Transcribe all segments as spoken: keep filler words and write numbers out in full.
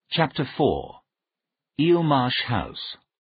Chapter four. Eelmarsh House.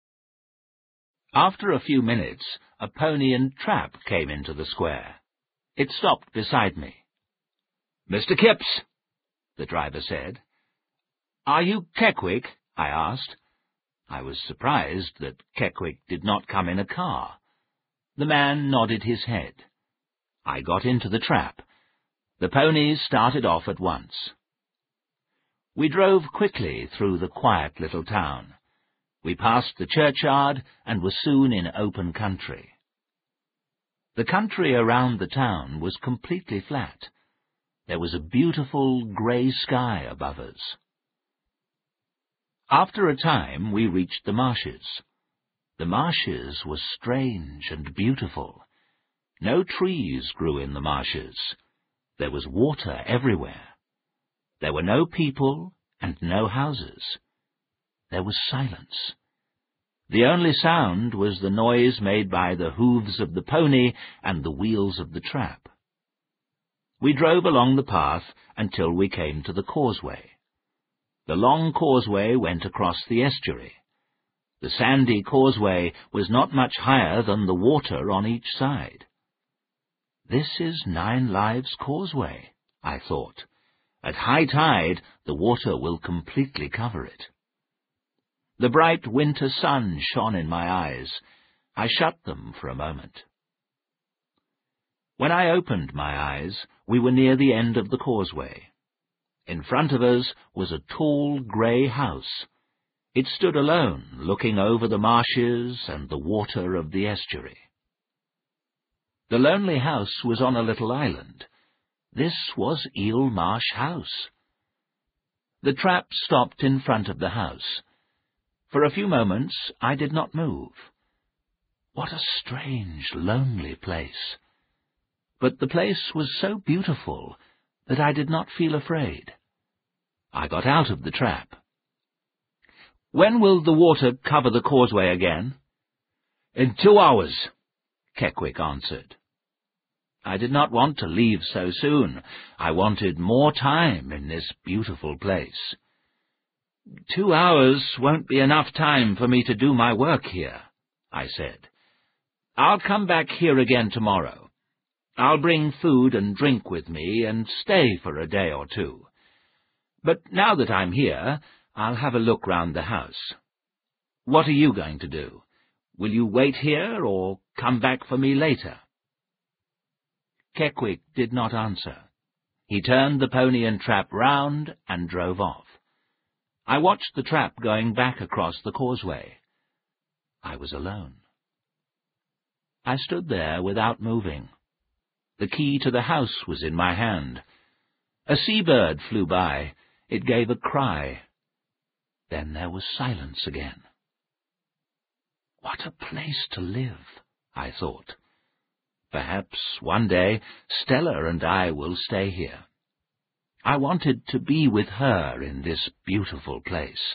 After a few minutes, a pony and trap came into the square. It stopped beside me. "Mister Kipps," the driver said. "Are you Keckwick?" I asked. I was surprised that Keckwick did not come in a car. The man nodded his head. I got into the trap. The ponies started off at once. We drove quickly through the quiet little town. We passed the churchyard and were soon in open country. The country around the town was completely flat. There was a beautiful grey sky above us. After a time we reached the marshes. The marshes were strange and beautiful. No trees grew in the marshes. There was water everywhere. There were no people and no houses. There was silence. The only sound was the noise made by the hooves of the pony and the wheels of the trap. We drove along the path until we came to the causeway. The long causeway went across the estuary. The sandy causeway was not much higher than the water on each side. "This is Nine Lives Causeway," I thought. At high tide, the water will completely cover it. The bright winter sun shone in my eyes. I shut them for a moment. When I opened my eyes, we were near the end of the causeway. In front of us was a tall grey house. It stood alone, looking over the marshes and the water of the estuary. The lonely house was on a little island. This was Eelmarsh House. The trap stopped in front of the house. For a few moments I did not move. What a strange, lonely place! But the place was so beautiful that I did not feel afraid. I got out of the trap. "When will the water cover the causeway again?" "In two hours," Keckwick answered. I did not want to leave so soon. I wanted more time in this beautiful place. "Two hours won't be enough time for me to do my work here," I said. "I'll come back here again tomorrow. I'll bring food and drink with me and stay for a day or two. But now that I'm here, I'll have a look round the house. What are you going to do? Will you wait here or come back for me later?" Keckwick did not answer. He turned the pony and trap round and drove off. I watched the trap going back across the causeway. I was alone. I stood there without moving. The key to the house was in my hand. A seabird flew by. It gave a cry. Then there was silence again. What a place to live, I thought. Perhaps one day Stella and I will stay here. I wanted to be with her in this beautiful place.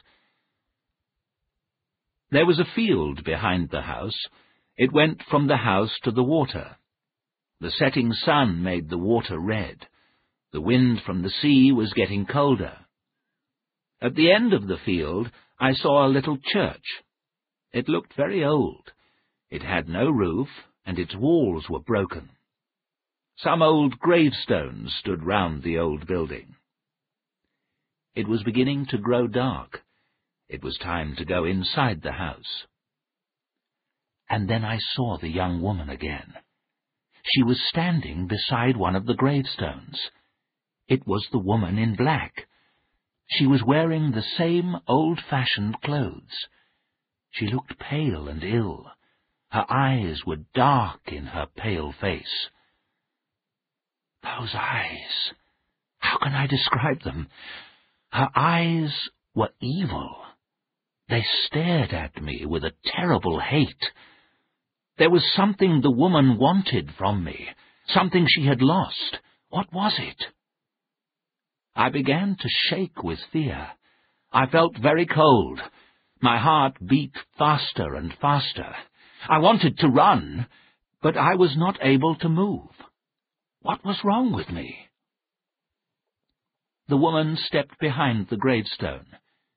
There was a field behind the house. It went from the house to the water. The setting sun made the water red. The wind from the sea was getting colder. At the end of the field I saw a little church. It looked very old. It had no roof, and its walls were broken. Some old gravestones stood round the old building. It was beginning to grow dark. It was time to go inside the house. And then I saw the young woman again. She was standing beside one of the gravestones. It was the woman in black. She was wearing the same old-fashioned clothes. She looked pale and ill. Her eyes were dark in her pale face. Those eyes! How can I describe them? Her eyes were evil. They stared at me with a terrible hate. There was something the woman wanted from me, something she had lost. What was it? I began to shake with fear. I felt very cold. My heart beat faster and faster. I wanted to run, but I was not able to move. What was wrong with me? The woman stepped behind the gravestone.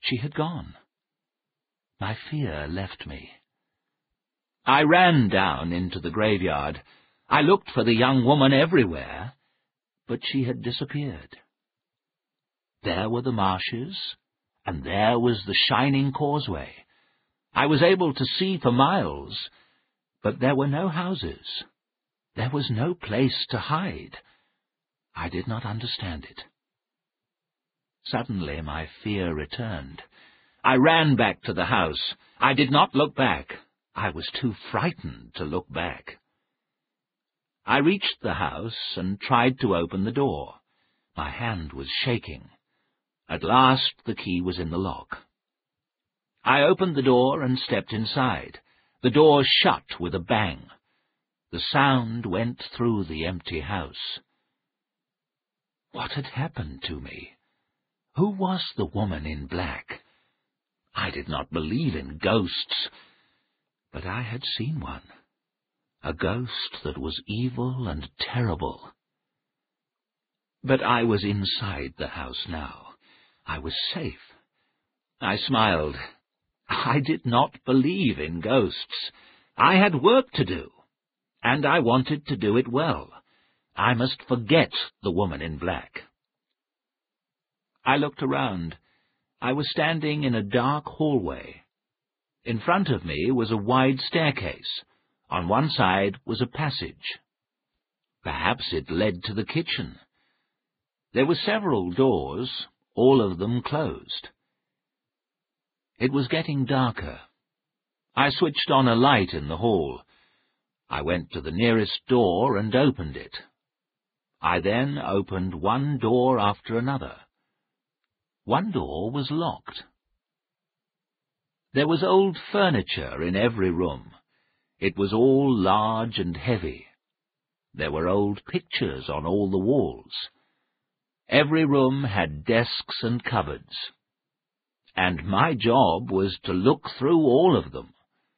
She had gone. My fear left me. I ran down into the graveyard. I looked for the young woman everywhere, but she had disappeared. There were the marshes, and there was the shining causeway. I was able to see for miles, but there were no houses. There was no place to hide. I did not understand it. Suddenly my fear returned. I ran back to the house. I did not look back. I was too frightened to look back. I reached the house and tried to open the door. My hand was shaking. At last the key was in the lock. I opened the door and stepped inside. The door shut with a bang. The sound went through the empty house. What had happened to me? Who was the woman in black? I did not believe in ghosts, but I had seen one. A ghost that was evil and terrible. But I was inside the house now. I was safe. I smiled. I did not believe in ghosts. I had work to do, and I wanted to do it well. I must forget the woman in black. I looked around. I was standing in a dark hallway. In front of me was a wide staircase. On one side was a passage. Perhaps it led to the kitchen. There were several doors, all of them closed. It was getting darker. I switched on a light in the hall. I went to the nearest door and opened it. I then opened one door after another. One door was locked. There was old furniture in every room. It was all large and heavy. There were old pictures on all the walls. Every room had desks and cupboards. And my job was to look through all of them.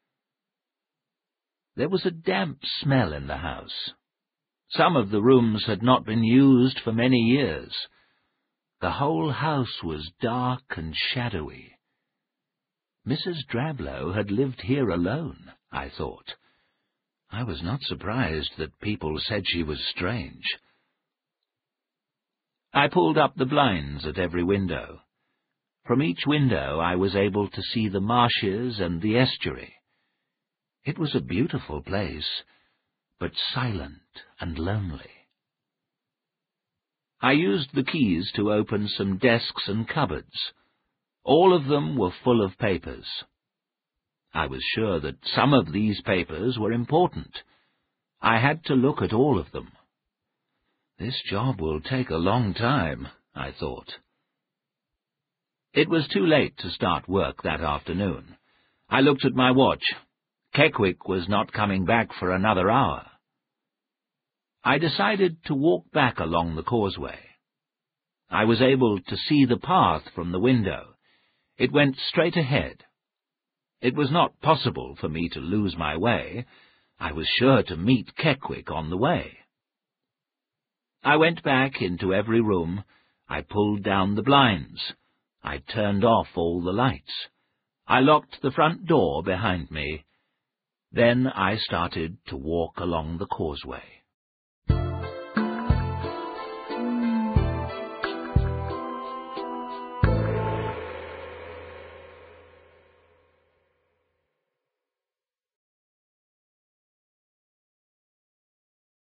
There was a damp smell in the house. Some of the rooms had not been used for many years. The whole house was dark and shadowy. Missus Drablow had lived here alone, I thought. I was not surprised that people said she was strange. I pulled up the blinds at every window. From each window I was able to see the marshes and the estuary. It was a beautiful place, but silent and lonely. I used the keys to open some desks and cupboards. All of them were full of papers. I was sure that some of these papers were important. I had to look at all of them. This job will take a long time, I thought. It was too late to start work that afternoon. I looked at my watch. Keckwick was not coming back for another hour. I decided to walk back along the causeway. I was able to see the path from the window. It went straight ahead. It was not possible for me to lose my way. I was sure to meet Keckwick on the way. I went back into every room. I pulled down the blinds. I turned off all the lights. I locked the front door behind me. Then I started to walk along the causeway.